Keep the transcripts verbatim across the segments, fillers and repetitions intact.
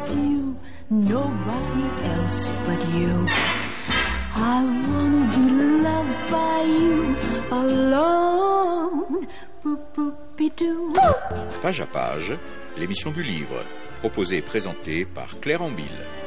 just you, nobody else but you. I wanna be loved by you alone. Boop, boop, bidoo. Page à page, l'émission du livre, proposée et présentée par Claire Ambille.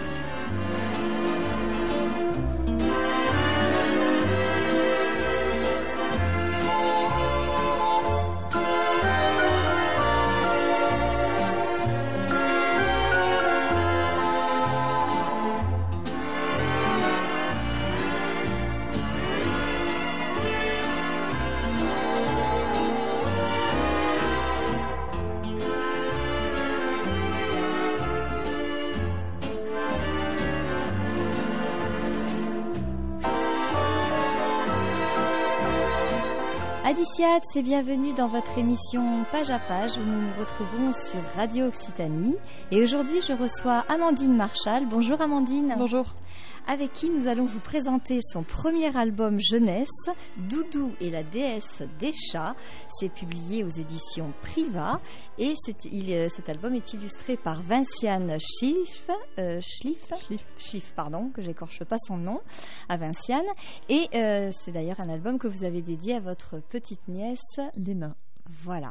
Adiciat, et bienvenue dans votre émission Page à Page où nous nous retrouvons sur Radio Occitanie. Et aujourd'hui, je reçois Amandine Marchal. Bonjour Amandine. Bonjour. Avec qui nous allons vous présenter son premier album jeunesse, Doudou et la déesse des chats. C'est publié aux éditions Priva et c'est, il, cet album est illustré par Vinciane Schliff, euh, Schliff, Schliff. Schliff, pardon, que j'écorche pas son nom, à Vinciane. Et euh, c'est d'ailleurs un album que vous avez dédié à votre petite nièce Léna. Voilà.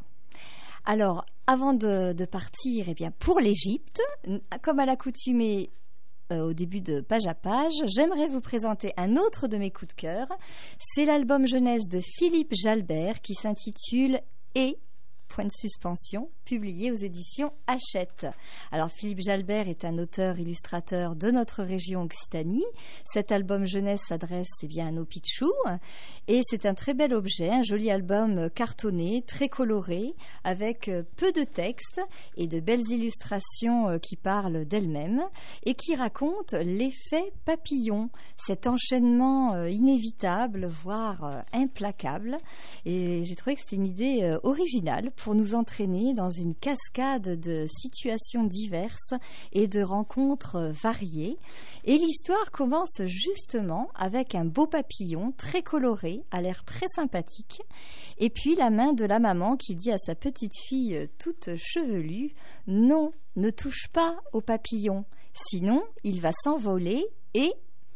Alors, avant de, de partir, eh bien, pour l'Égypte, comme à l'accoutumée, Euh, au début de Page à Page, j'aimerais vous présenter un autre de mes coups de cœur. C'est l'album jeunesse de Philippe Jalbert qui s'intitule « Et » point de suspension, publié aux éditions Hachette. Alors Philippe Jalbert est un auteur-illustrateur de notre région Occitanie. Cet album jeunesse s'adresse eh bien, à nos pitchous et c'est un très bel objet, un joli album cartonné, très coloré, avec peu de texte et de belles illustrations qui parlent d'elles-mêmes et qui racontent l'effet papillon, cet enchaînement inévitable, voire implacable. Et j'ai trouvé que c'était une idée originale pour nous entraîner dans une cascade de situations diverses et de rencontres variées. Et l'histoire commence justement avec un beau papillon très coloré, à l'air très sympathique, et puis la main de la maman qui dit à sa petite fille toute chevelue « Non, ne touche pas au papillon, sinon il va s'envoler et... »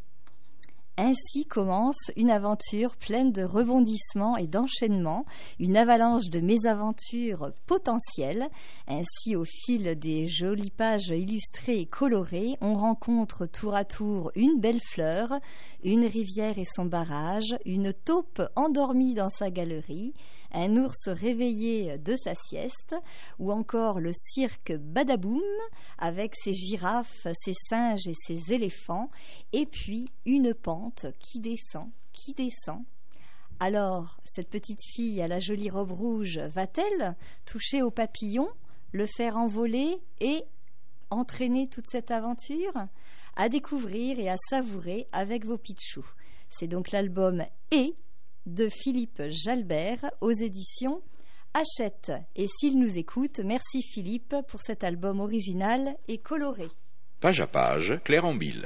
Ainsi commence une aventure pleine de rebondissements et d'enchaînements, une avalanche de mésaventures potentielles. Ainsi, au fil des jolies pages illustrées et colorées, on rencontre tour à tour une belle fleur, une rivière et son barrage, une taupe endormie dans sa galerie, un ours réveillé de sa sieste, ou encore le cirque Badaboum avec ses girafes, ses singes et ses éléphants, et puis une pente qui descend, qui descend. Alors, cette petite fille à la jolie robe rouge va-t-elle toucher au papillon, le faire envoler et entraîner toute cette aventure ? À découvrir et à savourer avec vos pitchous. C'est donc l'album « Et » de Philippe Jalbert aux éditions Hachette. Et s'il nous écoute, merci Philippe pour cet album original et coloré. Page à page, Claire Ambille.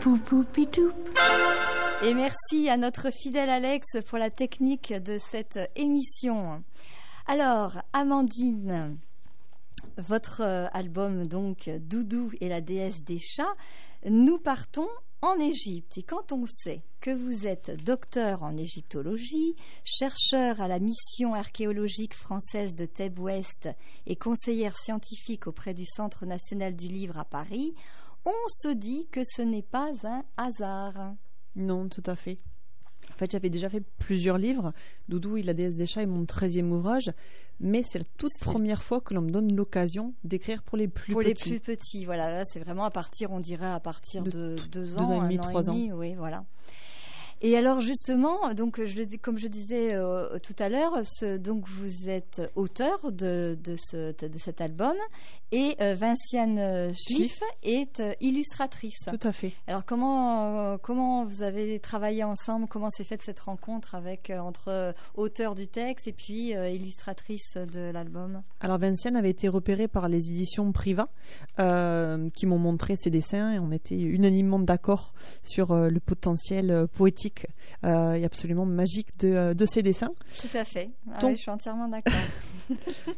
Et merci à notre fidèle Alex pour la technique de cette émission. Alors, Amandine, votre album donc Doudou et la déesse des chats, nous partons en Égypte. Et quand on sait que vous êtes docteur en égyptologie, chercheur à la mission archéologique française de Thèbes-Ouest et conseillère scientifique auprès du Centre national du livre à Paris, on se dit que ce n'est pas un hasard. Non, tout à fait. En fait, j'avais déjà fait plusieurs livres. Doudou et la déesse des chats est mon treizième ouvrage. Mais c'est la toute c'est... première fois que l'on me donne l'occasion d'écrire pour les plus pour petits. Pour les plus petits, voilà. Là, c'est vraiment à partir, on dirait, à partir de, de deux, deux ans, ans et demi, un trois an et demi, ans. Oui, voilà. Et alors justement, donc je, comme je disais euh, tout à l'heure, ce, donc vous êtes auteur de, de, ce, de cet album et euh, Vinciane Schliff est euh, illustratrice. Tout à fait. Alors comment euh, comment vous avez travaillé ensemble? Comment s'est faite cette rencontre avec euh, entre euh, auteur du texte et puis euh, illustratrice de l'album? Alors Vinciane avait été repérée par les éditions Priva euh, qui m'ont montré ses dessins et on était unanimement d'accord sur euh, le potentiel euh, poétique Euh, et absolument magique de, de ces dessins. Tout à fait. Ah Donc... oui, je suis entièrement d'accord.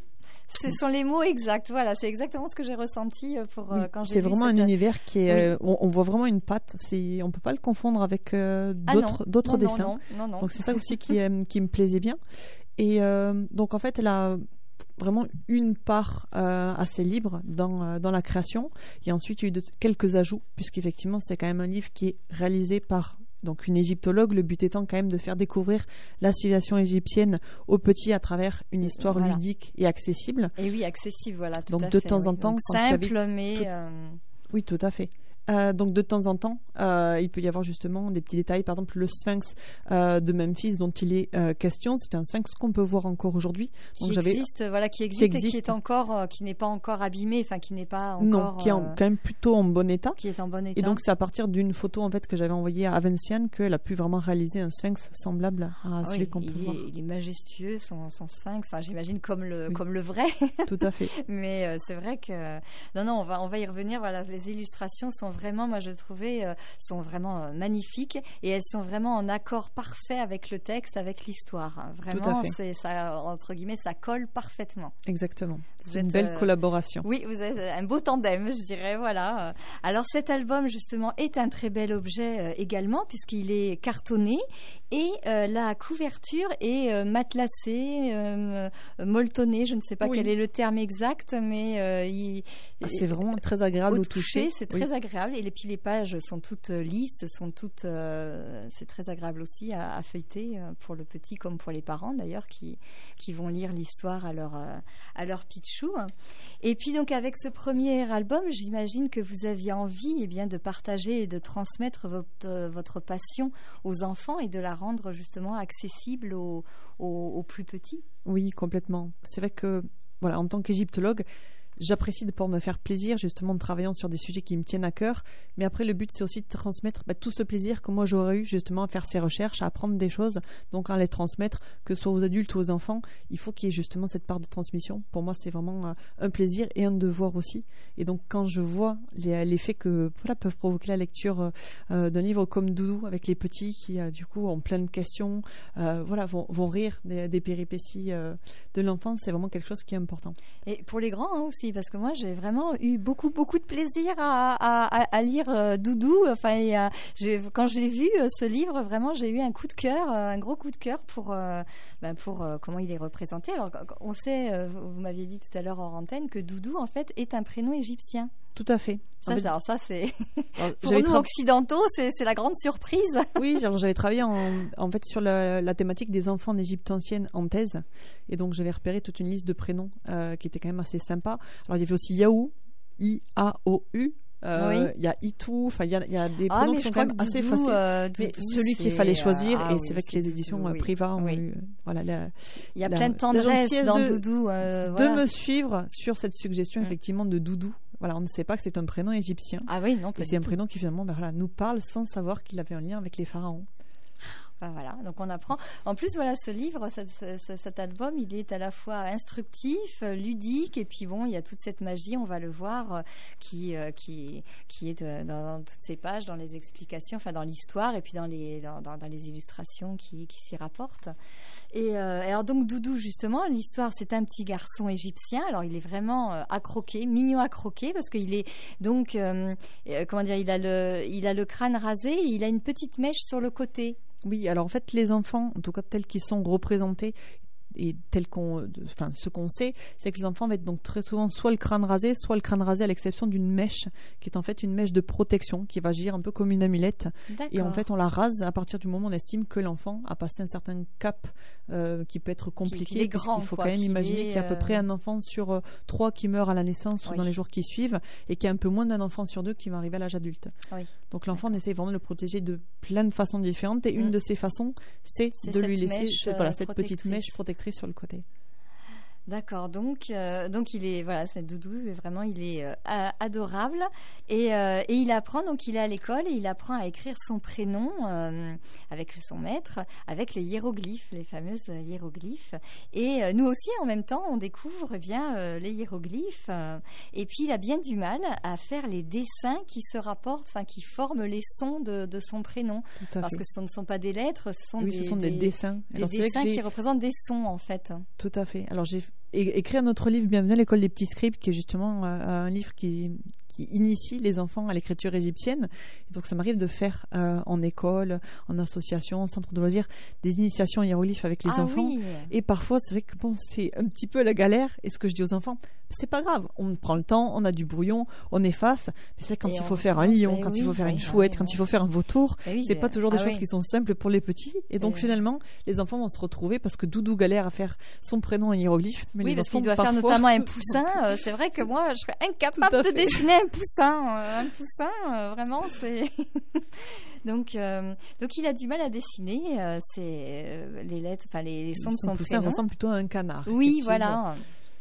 Ce sont les mots exacts. Voilà, c'est exactement ce que j'ai ressenti pour oui, euh, quand j'ai c'est vu vraiment cette... un univers qui est. Oui. Euh, on, on voit vraiment une patte. C'est, on peut pas le confondre avec euh, Ah d'autres, non. d'autres non, dessins. Non, non, non. Donc c'est ça aussi qui, euh, qui me plaisait bien. Et euh, donc en fait, elle a vraiment une part euh, assez libre dans, euh, dans la création. Et ensuite, il y a eu de, quelques ajouts, puisqu'effectivement, c'est quand même un livre qui est réalisé par donc, une égyptologue. Le but étant quand même de faire découvrir la civilisation égyptienne aux petits à travers une histoire voilà. ludique et accessible. Et oui, accessible, voilà, tout donc, à de fait. temps oui. en temps, donc, quand simple, il y avait mais... tout... Euh... Oui, tout à fait. Euh, donc de temps en temps, euh, il peut y avoir justement des petits détails. Par exemple, le sphinx euh, de Memphis dont il est euh, question, c'est un sphinx qu'on peut voir encore aujourd'hui. Qui donc, existe, j'avais... voilà, qui existe, qui et existe. qui est encore, euh, qui n'est pas encore abîmé, enfin qui n'est pas encore. Non, qui est en, euh, quand même plutôt en bon état. Qui est en bon état. Et donc c'est à partir d'une photo en fait que j'avais envoyée à Avinciane qu'elle a pu vraiment réaliser un sphinx semblable à ah celui oui, qu'on peut il voir. Est, il est majestueux, son, son sphinx. Enfin, j'imagine comme le, oui. comme le vrai. Tout à fait. Mais euh, c'est vrai que non, non, on va, on va y revenir. Voilà, les illustrations sont vraiment, moi je trouvais, euh, sont vraiment euh, magnifiques et elles sont vraiment en accord parfait avec le texte, avec l'histoire. Vraiment, c'est ça, entre guillemets, ça colle parfaitement. Exactement. Vous C'est une êtes, belle euh, collaboration. Oui, vous êtes un beau tandem, je dirais. Voilà. Alors cet album justement est un très bel objet euh, également puisqu'il est cartonné et euh, la couverture est euh, matelassée, euh, molletonnée. Je ne sais pas oui. quel est le terme exact, mais euh, il, ah, c'est vraiment très agréable au, au toucher. toucher. C'est oui. très agréable et puis les pages sont toutes lisses, sont toutes. Euh, c'est très agréable aussi à, à feuilleter pour le petit comme pour les parents d'ailleurs qui qui vont lire l'histoire à leur euh, à leur pitchou. Et puis donc avec ce premier album, j'imagine que vous aviez envie eh bien de partager et de transmettre votre votre passion aux enfants et de la rendre justement accessible aux aux, aux plus petits. Oui, complètement. C'est vrai que voilà, en tant qu'égyptologue, j'apprécie de pouvoir me faire plaisir justement en travaillant sur des sujets qui me tiennent à cœur. Mais après, le but, c'est aussi de transmettre bah, tout ce plaisir que moi j'aurais eu justement à faire ces recherches, à apprendre des choses. Donc à les transmettre, que ce soit aux adultes ou aux enfants, il faut qu'il y ait justement cette part de transmission. Pour moi, c'est vraiment euh, un plaisir et un devoir aussi. Et donc quand je vois les, les faits que voilà, peuvent provoquer la lecture euh, d'un livre comme Doudou avec les petits qui euh, du coup ont plein de questions, euh, voilà, vont, vont rire des, des péripéties euh, de l'enfant, c'est vraiment quelque chose qui est important. Et pour les grands hein, aussi. Parce que moi, j'ai vraiment eu beaucoup, beaucoup de plaisir à, à, à lire euh, Doudou. Enfin, et, euh, j'ai, quand j'ai vu euh, ce livre, vraiment, j'ai eu un coup de cœur, euh, un gros coup de cœur pour, euh, ben pour euh, comment il est représenté. Alors, on sait, euh, vous m'aviez dit tout à l'heure hors antenne, que Doudou, en fait, est un prénom égyptien. Tout à fait. Ça, en fait, alors ça, c'est alors, pour nous tra... occidentaux, c'est, c'est la grande surprise. Oui, alors j'avais travaillé en, en fait sur la, la thématique des enfants d'Égypte ancienne en thèse, et donc j'avais repéré toute une liste de prénoms euh, qui était quand même assez sympa. Alors il y avait aussi Yaou, I A O U. Euh, il oui. y a Itou, enfin il y, y a des ah, prénoms qui sont quand même assez Doudou, faciles. Euh, mais Doudou, celui qu'il fallait choisir, ah, et oui, c'est vrai que les Doudou, éditions oui. Priva ont oui. eu, voilà, la, il y a la, plein de tendresse dans de, Doudou. Euh, de voilà. me suivre sur cette suggestion mm. effectivement de Doudou. Voilà, on ne sait pas que c'est un prénom égyptien. Ah oui, non, et c'est un prénom qui finalement ben, voilà, nous parle sans savoir qu'il avait un lien avec les pharaons. Enfin, voilà, donc on apprend. En plus, voilà, ce livre, cet, cet, cet album, il est à la fois instructif, ludique, et puis bon, il y a toute cette magie, on va le voir, qui, qui, qui est de, dans, dans toutes ces pages, dans les explications, enfin dans l'histoire, et puis dans les, dans, dans, dans les illustrations qui, qui s'y rapportent. Et euh, alors donc Doudou, justement, l'histoire, c'est un petit garçon égyptien. Alors il est vraiment euh, à croquer, mignon à croquer, parce qu'il est donc, euh, euh, comment dire, il a le, il a le crâne rasé, et il a une petite mèche sur le côté. Oui, alors en fait, les enfants, en tout cas tels qu'ils sont représentés, et tel qu'on, enfin, ce qu'on sait, c'est que les enfants vont être donc très souvent soit le crâne rasé, soit le crâne rasé à l'exception d'une mèche, qui est en fait une mèche de protection, qui va agir un peu comme une amulette. D'accord. Et en fait, on la rase à partir du moment où on estime que l'enfant a passé un certain cap euh, qui peut être compliqué, puisqu'il faut quoi, quand même qu'il imaginer est, qu'il y a à peu près un enfant sur euh, trois qui meurt à la naissance oui. ou dans les jours qui suivent, et qu'il y a un peu moins d'un enfant sur deux qui va arriver à l'âge adulte. Oui. Donc l'enfant, on essaie vraiment de le protéger de plein de façons différentes, et une mmh. de ces façons, c'est, c'est de lui laisser mèche, cette, voilà, euh, cette petite mèche protectrice sur le côté. D'accord, donc euh, donc il est voilà, c'est Doudou, vraiment il est euh, adorable et euh, et il apprend donc il est à l'école et il apprend à écrire son prénom euh, avec son maître, avec les hiéroglyphes, les fameuses hiéroglyphes. Et euh, nous aussi en même temps on découvre eh bien euh, les hiéroglyphes euh, et puis il a bien du mal à faire les dessins qui se rapportent, enfin qui forment les sons de, de son prénom, parce fait. que ce ne sont pas des lettres, ce sont oui, des, ce sont des, des dessins, des Alors, dessins qui représentent des sons en fait. Tout à fait. Alors j'ai é- écrit un autre livre, Bienvenue à l'école des petits scribes, qui est justement euh, un livre qui, qui initie les enfants à l'écriture égyptienne. Et donc ça m'arrive de faire euh, en école, en association, en centre de loisirs, des initiations en hiéroglyphes avec les Ah enfants. oui. Et parfois, c'est vrai que bon, c'est un petit peu la galère. Et ce que je dis aux enfants, c'est pas grave. On prend le temps, on a du brouillon, on efface. Mais c'est quand Et il on faut faire un recommence, lion, eh quand oui, il faut faire oui, une ah chouette, oui, quand bon. il faut faire un vautour, Eh oui, c'est pas toujours des ah choses oui. qui sont simples pour les petits. Et donc Eh oui. finalement, les enfants vont se retrouver parce que Doudou galère à faire son prénom en hiéroglyphe. Mais Oui, les parce enfants, qu'il doit faire parfois- notamment un poussin. Euh, c'est vrai que moi, je serais Tout incapable à de fait. dessiner un poussin. Euh, un poussin, euh, vraiment, c'est. donc, euh, donc, il a du mal à dessiner. Euh, c'est euh, les lettres, enfin les, les sons de Son son poussin prénom. ressemble plutôt à un canard. Oui, effectivement. voilà.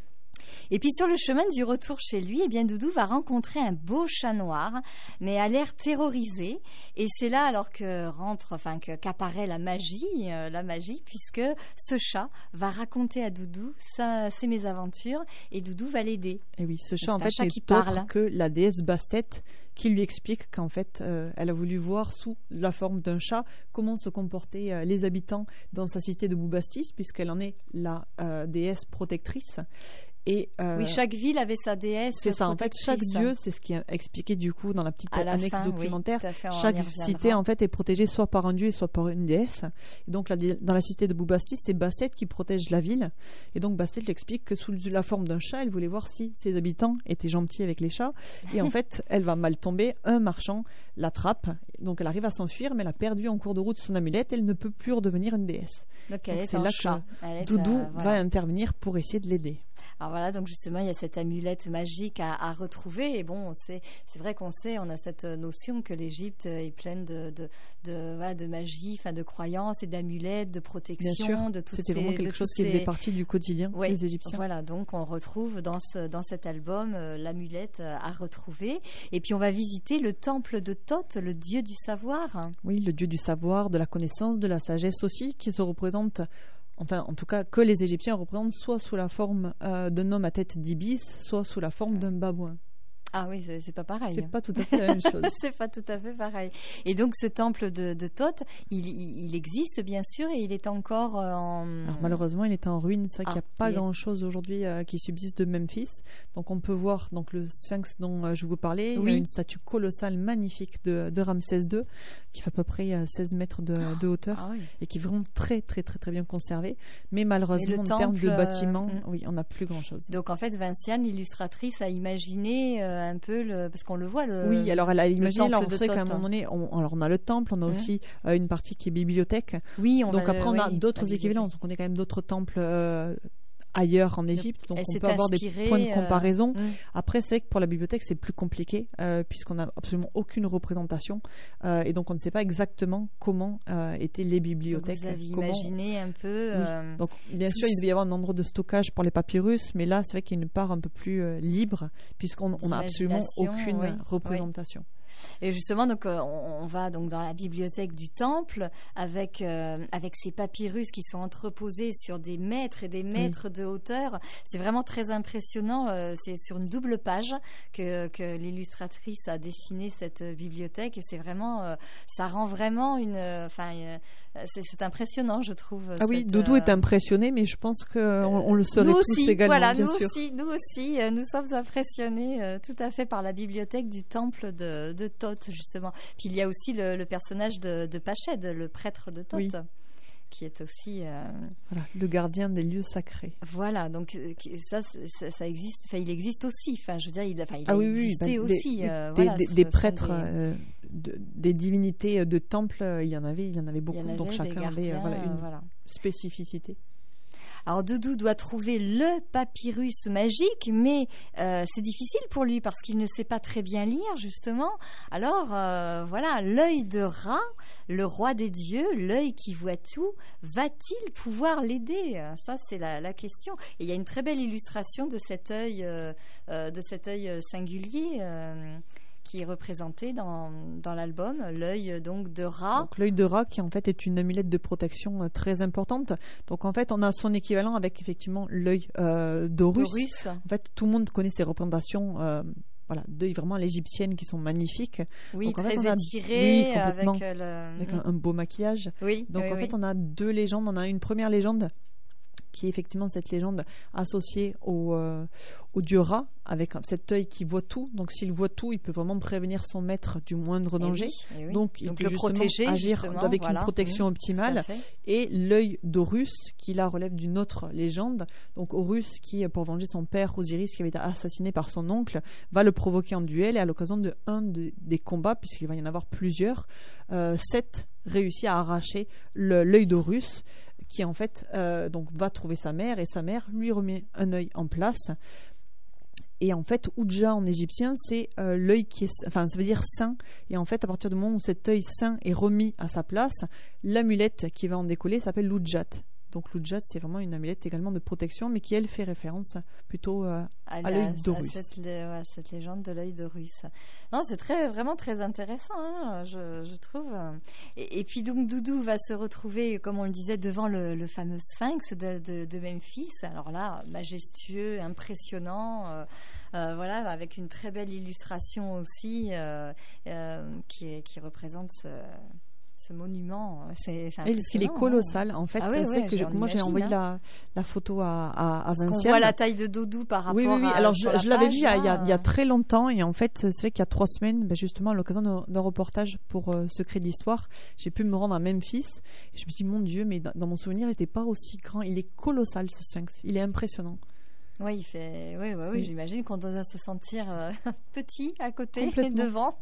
Et puis sur le chemin du retour chez lui, eh bien Doudou va rencontrer un beau chat noir, mais à l'air terrorisé. Et c'est là alors que rentre, enfin que- qu'apparaît la magie, euh, la magie, puisque ce chat va raconter à Doudou sa, ses mésaventures et Doudou va l'aider. Et oui, ce C'est chat en un fait chat n'est qui autre parle. que la déesse Bastet qui lui explique qu'en fait euh, elle a voulu voir sous la forme d'un chat comment se comportaient euh, les habitants dans sa cité de Boubastis, puisqu'elle en est la euh, déesse protectrice. Et, euh, Oui, chaque ville avait sa déesse. c'est ça, en fait, chaque protectrice. dieu, c'est ce qui est expliqué du coup dans la petite À la annexe fin, oui, documentaire. tout à fait, on Chaque y reviendra. cité en fait est protégée soit par un dieu, soit par une déesse. Et donc la dé- dans la cité de Boubastis, c'est Bastet qui protège la ville. Et donc Bastet l'explique que sous la forme d'un chat, elle voulait voir si ses habitants étaient gentils avec les chats. Et en fait, elle va mal tomber. Un marchand l'attrape. Donc elle arrive à s'enfuir, mais elle a perdu en cours de route son amulette. Elle ne peut plus redevenir une déesse. Donc elle Donc est c'est en là chat. que Elle est, Doudou euh, voilà. va intervenir pour essayer de l'aider. Alors voilà, donc justement, il y a cette amulette magique à, à retrouver. Et bon, on sait, c'est vrai qu'on sait, on a cette notion que l'Égypte est pleine de, de, de, voilà, de magie, enfin, de croyances et d'amulettes, de Bien protection, sûr, de toutes c'était ces, vraiment de quelque chose toutes qui faisait ces- partie du quotidien Ouais, des Égyptiens. Voilà, donc on retrouve dans, ce, dans cet album euh, l'amulette euh, à retrouver. Et puis on va visiter le temple de Thoth, le dieu du savoir. Oui, le dieu du savoir, de la connaissance, de la sagesse aussi, qui se représente, enfin en tout cas que les Égyptiens représentent soit sous la forme euh, d'un homme à tête d'ibis, soit sous la forme d'un babouin. Ah oui, c'est, c'est pas pareil. C'est pas tout à fait la même chose. C'est pas tout à fait pareil. Et donc ce temple de, de Thoth, il, il, il existe bien sûr et il est encore euh, en... Alors, malheureusement, il est en ruine. C'est vrai Ah, qu'il n'y a pas il est- grand-chose aujourd'hui euh, qui subsiste de Memphis. Donc on peut voir donc, le sphinx dont euh, je vous parlais. Il y Oui. a une statue colossale, magnifique de, de Ramsès deux, qui fait à peu près euh, seize mètres de, de hauteur. Ah oui. Et qui est vraiment très très très très bien conservé. Mais malheureusement, Mais le en termes de temple, euh, bâtiments, mm. oui, on n'a plus grand-chose. Donc en fait, Vinciane, l'illustratrice, a imaginé euh, un peu le... Parce qu'on le voit, le... Oui, alors elle a imaginé, temple là, on de sait qu'à un Thoth. moment donné, on, alors on a le temple, on a Mhm. aussi euh, une partie qui est bibliothèque. Oui, on Donc a, après, on a oui, d'autres la équivalents. bibliothèque. Donc on a quand même d'autres temples euh, ailleurs en Égypte. Donc Elle on s'est peut avoir des inspirée, points de euh, comparaison. mm. Après, c'est vrai que pour la bibliothèque, c'est plus compliqué euh, puisqu'on n'a absolument aucune représentation. Euh, et donc on ne sait pas exactement comment euh, étaient les Donc, bibliothèques. vous aviez comment- imaginé un peu... Oui. euh, Donc, bien sûr, il devait y avoir un endroit de stockage pour les papyrus, mais là, c'est vrai qu'il y a une part un peu plus euh, libre, puisqu'on n'a absolument D'imagination, aucune oui, représentation. Et justement, donc, euh, on, on va donc dans la bibliothèque du temple avec, euh, avec ces papyrus qui sont entreposés sur des mètres et des mètres de hauteur. C'est vraiment très impressionnant. euh, c'est sur une double page que, que l'illustratrice a dessiné cette euh, bibliothèque. Et c'est vraiment, euh, ça rend vraiment une. Enfin, euh, c'est, c'est impressionnant, je trouve. Ah oui, cette, Doudou euh, est impressionné, mais je pense qu'on on le serait nous tous aussi, également, voilà, bien nous sûr. aussi, nous aussi, euh, nous sommes impressionnés euh, tout à fait par la bibliothèque du temple de, de Thoth, justement. Puis il y a aussi le, le personnage de, de Pached, le prêtre de Thoth, Oui. qui est aussi... euh, Voilà, le gardien des lieux sacrés. voilà, donc euh, qui- ça, ça, ça existe, enfin, il existe aussi, enfin, je veux dire, il, enfin, il Ah a oui, oui, existé bah, aussi. des, euh, des, voilà, des- ce des sont prêtres, des- euh, de- des divinités de temple, euh, il y en avait, il y en avait il beaucoup, y en avait donc des chacun avait euh, gardiens, voilà, une euh, voilà. spécificité. Alors Doudou doit trouver le papyrus magique, mais euh, c'est difficile pour lui parce qu'il ne sait pas très bien lire justement. Alors euh, voilà, l'œil de Ra, le roi des dieux, l'œil qui voit tout, va-t-il pouvoir l'aider? Ça c'est la, la question. Et il y a une très belle illustration de cet œil, euh, euh, de cet œil singulier. Euh, qui est représenté dans, dans l'album, l'œil donc de Ra. Donc l'œil de Ra qui en fait est une amulette de protection euh, très importante. Donc en fait on a son équivalent avec effectivement l'œil euh, d'Horus. Horus. En fait tout le monde connaît ces représentations euh, voilà, d'œil vraiment à l'égyptienne qui sont magnifiques. Oui, Donc, en très fait, on a- étiré, oui, complètement. avec euh, le... Avec un, un beau maquillage. Oui, Donc oui, en oui. fait on a deux légendes. On a une première légende qui est effectivement cette légende associée au, euh, au dieu Ra, avec cet œil qui voit tout. Donc s'il voit tout, il peut vraiment prévenir son maître du moindre danger. Et oui, et oui. Donc il Donc peut le justement protéger, agir justement, avec voilà. une protection Mmh, optimale. Et l'œil d'Horus, qui là relève d'une autre légende. Donc Horus, qui pour venger son père Osiris, qui avait été assassiné par son oncle, va le provoquer en duel, et à l'occasion de un de, des combats, puisqu'il va y en avoir plusieurs, euh, Seth réussit à arracher le, l'œil d'Horus, qui en fait euh, donc va trouver sa mère, et sa mère lui remet un œil en place. Et en fait, Udja en égyptien, c'est euh, l'œil qui est, enfin, ça veut dire saint. Et en fait, à partir du moment où cet œil saint est remis à sa place, l'amulette qui va en décoller s'appelle l'Udjat. Donc l'Udjat, c'est vraiment une amulette également de protection, mais qui elle fait référence plutôt euh, à, à l'œil d'Horus. À cette, ouais, cette légende de l'œil d'Horus. Non, c'est très, vraiment très intéressant, hein, je, je trouve. Et, et puis donc Doudou va se retrouver, comme on le disait, devant le, le fameux sphinx de, de, de Memphis. Alors là, majestueux, impressionnant. Euh, Euh, voilà, avec une très belle illustration aussi euh, euh, qui, qui représente ce, ce monument. C'est, c'est et qu'il est colossal, hein. en fait. Ah ouais, c'est ouais, que je, moi, j'ai envoyé hein. la, la photo à, à, à Vinciane. Parce qu'on voit la taille de Doudou par rapport oui, oui, oui. à. Alors, je, je l'avais vu il y, a, il, y a, il y a hein. très longtemps, et en fait, c'est vrai qu'il y a trois semaines, ben justement, à l'occasion d'un, d'un reportage pour euh, Secret d'Histoire, j'ai pu me rendre à Memphis. Et je me suis dit, mon Dieu, mais dans, dans mon souvenir, il n'était pas aussi grand. Il est colossal, ce sphinx. Il est impressionnant. Oui, il fait. Oui, oui, oui, oui. J'imagine qu'on doit se sentir euh, petit à côté et devant.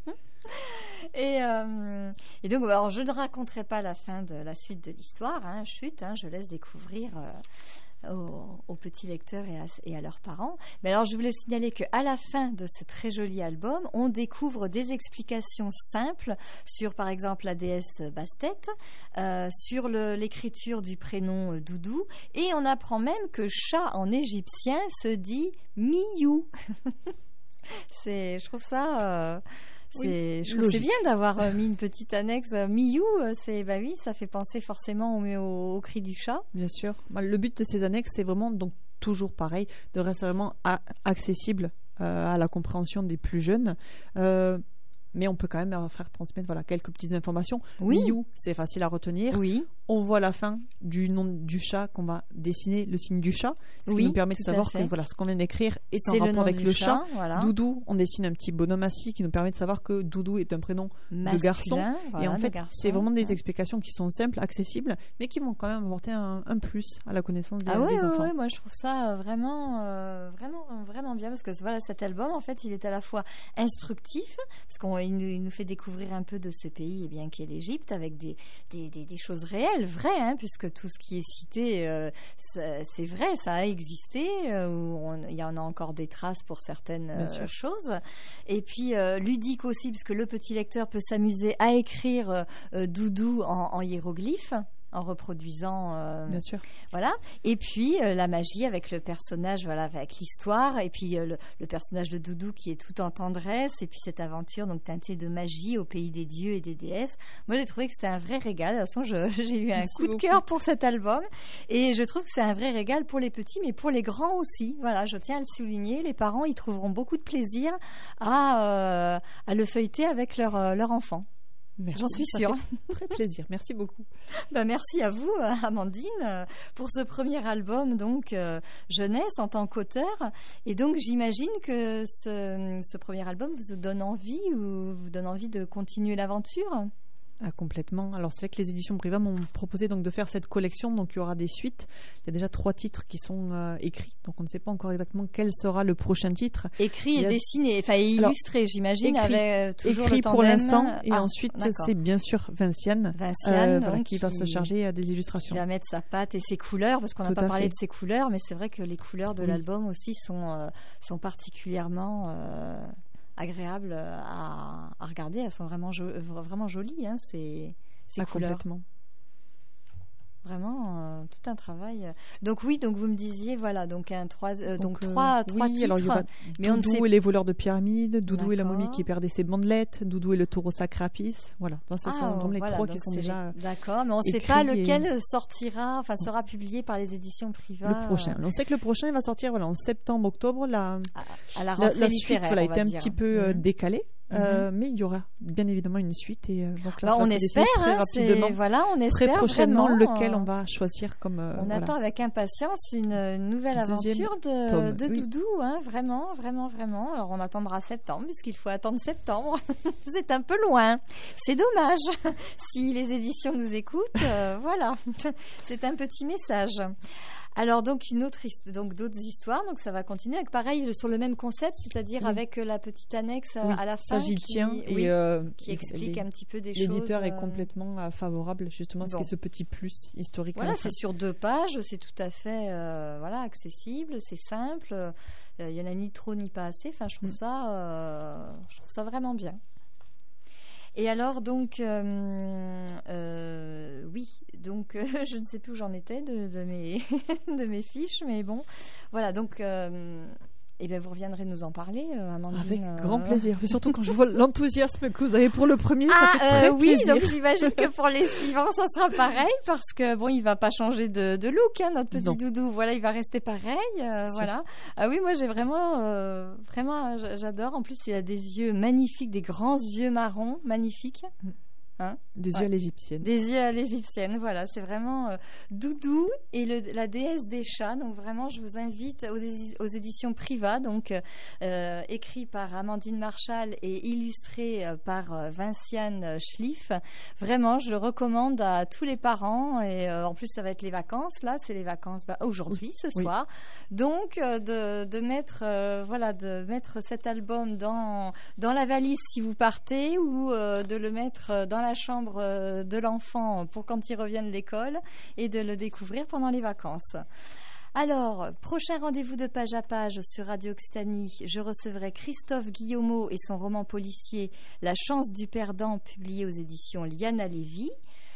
et, euh, et donc, alors, je ne raconterai pas la fin de la suite de l'histoire. Hein, chut, hein, je laisse découvrir euh, aux, aux petits lecteurs et à, et à leurs parents. Mais alors, je voulais signaler qu'à la fin de ce très joli album, on découvre des explications simples sur, par exemple, la déesse Bastet, euh, sur le, l'écriture du prénom euh, Doudou, et on apprend même que chat en égyptien se dit Miyou. c'est, je trouve ça. Euh, C'est, oui, je trouve que c'est bien d'avoir euh, mis une petite annexe. Euh, Miyou, euh, c'est, bah oui, ça fait penser forcément au, au, au cri du chat. Bien sûr. Le but de ces annexes, c'est vraiment, donc toujours pareil, de rester vraiment a- accessible euh, à la compréhension des plus jeunes. Euh, mais on peut quand même leur faire transmettre voilà, quelques petites informations. Oui. Miyou, c'est facile à retenir. Oui. On voit à la fin du nom du chat qu'on va dessiner le signe du chat, ce oui, qui nous permet de savoir que voilà, ce qu'on vient d'écrire est c'est en rapport avec le chat. chat voilà. Doudou, on dessine un petit bonhomme assis qui nous permet de savoir que Doudou est un prénom masculin, de garçon. Voilà, et en fait, garçon, c'est vraiment des ouais. explications qui sont simples, accessibles, mais qui vont quand même apporter un, un plus à la connaissance des, ah ouais, des enfants. Ouais, moi je trouve ça euh, vraiment, euh, vraiment, vraiment bien parce que voilà, cet album, en fait, il est à la fois instructif parce qu'il nous, il nous fait découvrir un peu de ce pays, eh bien, qui est l'Égypte, avec des, des, des, des choses réelles, vraies, hein, puisque tout ce qui est cité, euh, c'est, c'est vrai, ça a existé. Euh, il y en a encore des traces pour certaines euh, choses. Et puis euh, ludique aussi, puisque le petit lecteur peut s'amuser à écrire euh, Doudou en, en hiéroglyphes. En reproduisant, euh, bien sûr. Voilà. Et puis euh, la magie avec le personnage, voilà, avec l'histoire, et puis euh, le, le personnage de Doudou qui est tout en tendresse, et puis cette aventure donc teintée de magie au pays des dieux et des déesses. Moi, j'ai trouvé que c'était un vrai régal. De toute façon, je, j'ai eu un Merci coup beaucoup. de cœur pour cet album, et je trouve que c'est un vrai régal pour les petits, mais pour les grands aussi. Voilà, je tiens à le souligner. Les parents, ils trouveront beaucoup de plaisir à, euh, à le feuilleter avec leur euh, leur enfant. Merci, j'en suis sûre. Très plaisir, merci beaucoup. Ben, merci à vous, Amandine, pour ce premier album, donc euh, jeunesse en tant qu'auteur. Et donc j'imagine que ce, ce premier album vous donne envie ou vous donne envie de continuer l'aventure. Ah, complètement. Alors c'est vrai que les éditions Priva m'ont proposé donc de faire cette collection, donc il y aura des suites. Il y a déjà trois titres qui sont euh, écrits, donc on ne sait pas encore exactement quel sera le prochain titre. Écrit et a... dessiné, enfin illustré, Alors, j'imagine, écrit, avec euh, toujours écrit le tandem. pour l'instant, et ah, ensuite d'accord. c'est bien sûr Vinciane, Vinciane euh, voilà, donc, qui va qui... se charger des illustrations. Qui va mettre sa patte et ses couleurs, parce qu'on n'a pas parlé fait. de ses couleurs, mais c'est vrai que les couleurs de oui. l'album aussi sont euh, sont particulièrement euh, agréables à, à regarder. Elles sont vraiment jo- vraiment jolies, hein, ces Ces ah, couleurs. Complètement. Vraiment euh, tout un travail. Donc oui, donc vous me disiez voilà, donc un trois euh, donc, donc euh, trois oui, trois titres. Alors, il y aura mais Doudou on ne sait... et les voleurs de pyramides, Doudou D'accord. et la momie qui perdait ses bandelettes, Doudou et le taureau sacrapis. Voilà, donc, ce ah, sont donc les voilà, trois donc qui sont c'est... déjà D'accord, mais on ne sait pas lequel et... sortira, enfin sera publié par les éditions Priva. Le prochain. On sait que le prochain il va sortir voilà en septembre, octobre. La à, à la rentrée la, la littéraire, suite voilà, on était un dire. petit peu mmh. euh, décalée. Euh, mais il y aura bien évidemment une suite et euh, donc là bah, ça on va se décider espère très hein, rapidement. Voilà, on très espère prochainement vraiment, lequel euh, on va choisir comme. Euh, on voilà. attend avec impatience une, une nouvelle Deuxième aventure de, tome, de oui. Doudou, hein, vraiment, vraiment, vraiment. Alors on attendra septembre puisqu'il faut attendre septembre. C'est un peu loin. C'est dommage. Si les éditions nous écoutent, euh, voilà, c'est un petit message. Alors donc une autre his- donc d'autres histoires, donc ça va continuer avec pareil sur le même concept, c'est-à-dire Oui. avec euh, la petite annexe euh, Oui, à la ça fin j'y qui, tiens et oui, euh, qui explique les- un petit peu des choses. l'éditeur est euh, complètement euh, favorable justement à ce bon. qui est ce petit plus historique. à Voilà, la fin. c'est sur deux pages, c'est tout à fait euh, voilà accessible, c'est simple. euh, Il y en a ni trop ni pas assez. Enfin, je trouve Mm. ça, euh, je trouve ça vraiment bien. Et alors donc, euh, euh, oui, donc euh, je ne sais plus où j'en étais de, de mes de mes fiches, mais bon, voilà. Donc, euh, eh bien, vous reviendrez nous en parler, euh, Amandine. Avec euh, grand plaisir. Et surtout quand je vois l'enthousiasme que vous avez pour le premier, ça Ah fait très euh, oui, plaisir. donc j'imagine que pour les suivants, ça sera pareil parce que bon, il va pas changer de, de look, hein, notre petit Non. doudou. Voilà, il va rester pareil. euh, Sûr. voilà. Ah oui, moi j'ai vraiment, euh, vraiment, j- j'adore. En plus, il a des yeux magnifiques, des grands yeux marrons, magnifiques. Des Ouais. yeux à l'égyptienne. Des yeux à l'égyptienne, voilà, c'est vraiment euh, Doudou et le, la déesse des chats. Donc vraiment, je vous invite aux, édi- aux éditions Priva, donc euh, écrit par Amandine Marchal et illustré euh, par euh, Vinciane Schliff. Vraiment, je le recommande à tous les parents et euh, en plus ça va être les vacances. Là, c'est les vacances bah, aujourd'hui, ce Oui. soir. Donc euh, de, de mettre, euh, voilà, de mettre cet album dans dans la valise si vous partez ou euh, de le mettre dans la chambre euh, de l'enfant pour quand il revient de l'école et de le découvrir pendant les vacances. Alors, prochain rendez-vous de page à page sur Radio Occitanie, je recevrai Christophe Guillaumeau et son roman policier La chance du perdant, publié aux éditions Liana Lévy.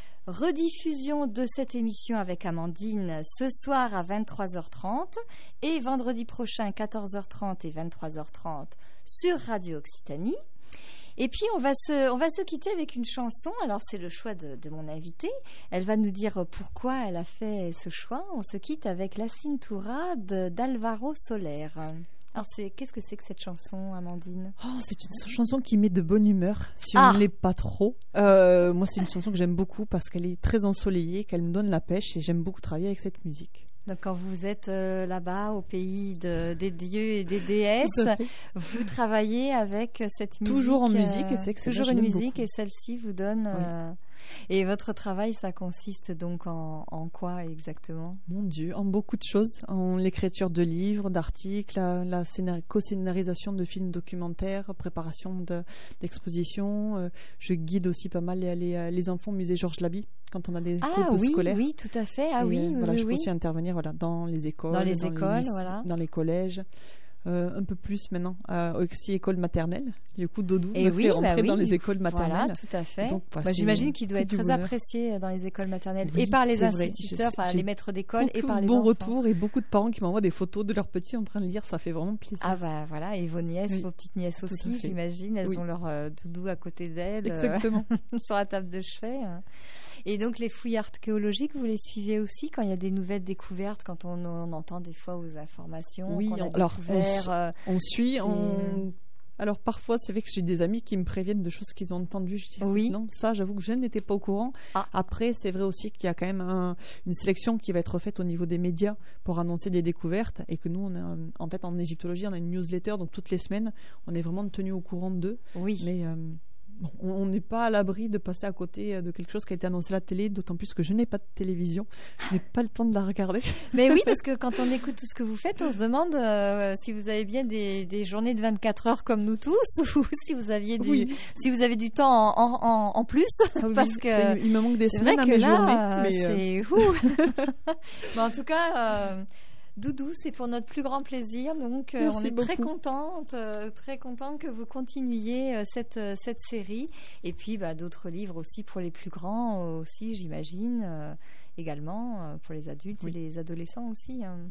Rediffusion de cette émission avec Amandine ce soir à vingt-trois heures trente et vendredi prochain quatorze heures trente et vingt-trois heures trente sur Radio Occitanie. Et puis on va se, on va se quitter avec une chanson. Alors c'est le choix de, de mon invitée. Elle va nous dire pourquoi elle a fait ce choix. On se quitte avec La Cintura de- d'Alvaro Soler. Alors c'est, qu'est-ce que c'est que cette chanson, Amandine? Oh, c'est une chanson qui met de bonne humeur, si Ah. on ne l'est pas trop. Euh, moi, c'est une chanson que j'aime beaucoup parce qu'elle est très ensoleillée, qu'elle me donne la pêche et j'aime beaucoup travailler avec cette musique. Donc quand vous êtes euh, là-bas au pays de, des dieux et des déesses, Tout à fait. vous travaillez avec cette musique. Toujours en euh, musique, et c'est excellent, toujours je une l'aime musique beaucoup. et celle-ci vous donne. Oui. euh, Et votre travail, ça consiste donc en, en quoi exactement? Mon Dieu, en beaucoup de choses, en l'écriture de livres, d'articles, la, la scénar- co-scénarisation de films documentaires, préparation de- d'expositions. Euh, je guide aussi pas mal les, les, les enfants au musée Georges Laby quand on a des Ah groupes oui, scolaires. oui, tout à fait. Ah Et, oui, euh, oui, voilà, oui, je peux oui. aussi intervenir voilà, dans les écoles, Dans les écoles, lycées, voilà. dans les collèges. Euh, un peu plus maintenant, euh, aussi école maternelle. Du coup, Doudou Et me oui, fait bah rentrer oui, dans du les écoles coup, maternelles. Voilà, tout à fait. Donc, voilà, Bah, c'est j'imagine qu'il doit que être du très bonheur. apprécié dans les écoles maternelles Oui, et par les c'est vrai. instituteurs, J'ai- enfin j'ai les maîtres d'école et Beaucoup par de les bons enfants. retours et beaucoup de parents qui m'envoient des photos de leurs petits en train de lire. Ça fait vraiment plaisir. Ah bah voilà, et vos nièces, Oui, vos petites nièces tout à aussi, fait. j'imagine, elles Oui. ont leur euh, doudou à côté d'elles, euh, Exactement. sur la table de chevet. hein. Et donc les fouilles archéologiques, vous les suivez aussi quand il y a des nouvelles découvertes, quand on, on entend des fois aux informations Oui, qu'on a on- alors, on découvert. s- euh, On suit, Et- on... Alors parfois, c'est vrai que j'ai des amis qui me préviennent de choses qu'ils ont entendues. Je dis Oui. non, ça, j'avoue que je n'étais pas au courant. Ah. Après, c'est vrai aussi qu'il y a quand même un- une sélection qui va être faite au niveau des médias pour annoncer des découvertes et que nous, on a, en fait, en égyptologie, on a une newsletter, donc toutes les semaines, on est vraiment tenu au courant d'eux. oui. Mais euh, bon, on on n'est pas à l'abri de passer à côté de quelque chose qui a été annoncé à la télé, d'autant plus que je n'ai pas de télévision, je n'ai pas le temps de la regarder. Mais oui, parce que quand on écoute tout ce que vous faites, on se demande euh, si vous avez bien des, des journées de vingt-quatre heures comme nous tous, ou si vous aviez du, Oui. si vous avez du temps en, en, en- en plus, Ah oui, parce que c'est- il me manque des c'est vrai semaines à que mes là, journées. Mais, euh, c'est ouh. Mais en tout cas. euh, Doudou, c'est pour notre plus grand plaisir. Donc, euh, Merci on est très beaucoup. contente, euh, très contente que vous continuiez euh, cette euh, cette série. Et puis, bah, d'autres livres aussi pour les plus grands aussi, j'imagine, euh, également euh, pour les adultes Oui. et les adolescents aussi. hein. Voilà.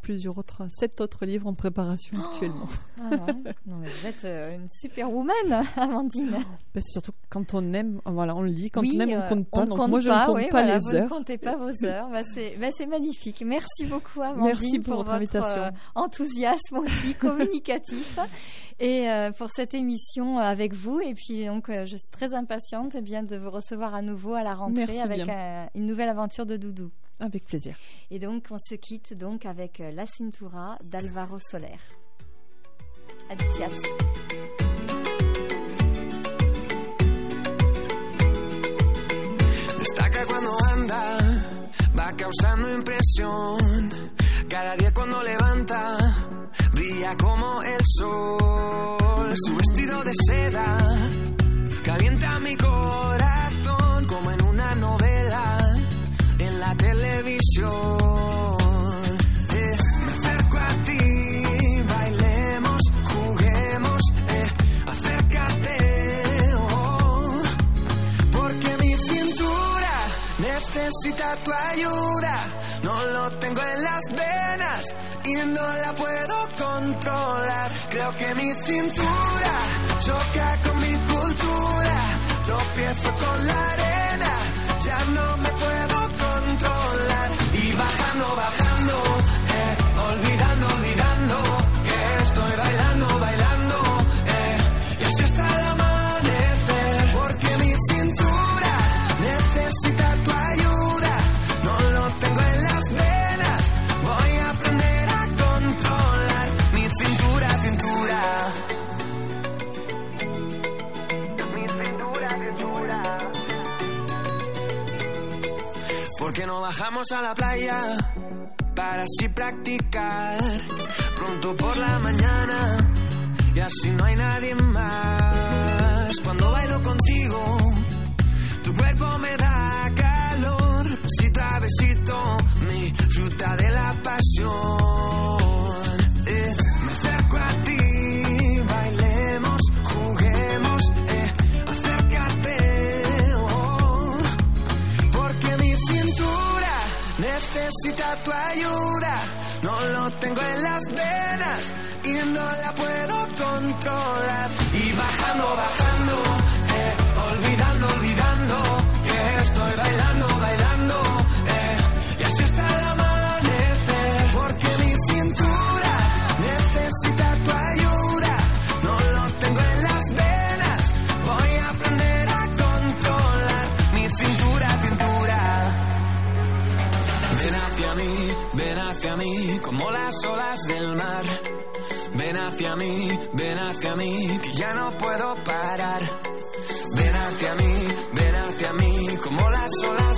plusieurs autres, sept autres livres en préparation oh actuellement. Ah non. Non, mais vous êtes euh, une superwoman, Amandine. Ben, c'est surtout quand on aime, voilà, on le lit. Quand oui, on aime, on compte pas. On donc compte moi, je pas, ne compte oui, pas voilà, les vous heures. Vous ne comptez pas vos heures. Ben, c'est, ben, c'est magnifique. Merci beaucoup, Amandine, Merci pour, pour votre, votre invitation. Euh, enthousiasme aussi communicatif. Et euh, pour cette émission avec vous. Et puis, donc, euh, je suis très impatiente eh bien, de vous recevoir à nouveau à la rentrée Merci avec un, une nouvelle aventure de Doudou. Avec plaisir. Et donc, on se quitte donc avec euh, La Cintura d'Alvaro Soler. Adicias. Destaca cuando anda, va causando impresión. Cada día cuando levanta, brilla como el sol. Su vestido de seda calienta mi corazón como en una novela en la televisión. Eh, me acerco a ti, bailemos, juguemos, eh, acércate, oh, porque mi cintura necesita tu ayuda. No lo tengo en las venas y no la puedo controlar. Creo que mi cintura choca con mi cultura. Tropiezo con la arena, ya no me puedo controlar. Y bajando, bajando, eh, olvidando, olvidando, que estoy bailando, bailando, eh, y así hasta el amanecer. Porque mi cintura necesita tu ayuda. No lo tengo en las venas, voy a aprender a controlar mi cintura, cintura. Mi cintura, cintura. ¿Por qué no bajamos a la playa para así practicar pronto por la mañana y así no hay nadie más? Cuando bailo contigo, tu cuerpo me da calor, besito a besito, mi fruta de la pasión. Eh, me acerco a ti, bailemos, juguemos, eh, acércate, oh, porque mi cintura necesita tu ayuda. No lo tengo en las venas y no la puedo controlar. Y bajando, bajando, eh, olvidando, olvidando, que estoy bailando, bailando, eh, y así hasta el amanecer. Porque mi cintura necesita tu ayuda. No lo tengo en las venas, voy a aprender a controlar mi cintura, cintura. Ven hacia mí, ven hacia mí, como las olas del mar. Ven hacia mí, ven hacia mí, que ya no puedo parar. Ven hacia mí, ven hacia mí, como las olas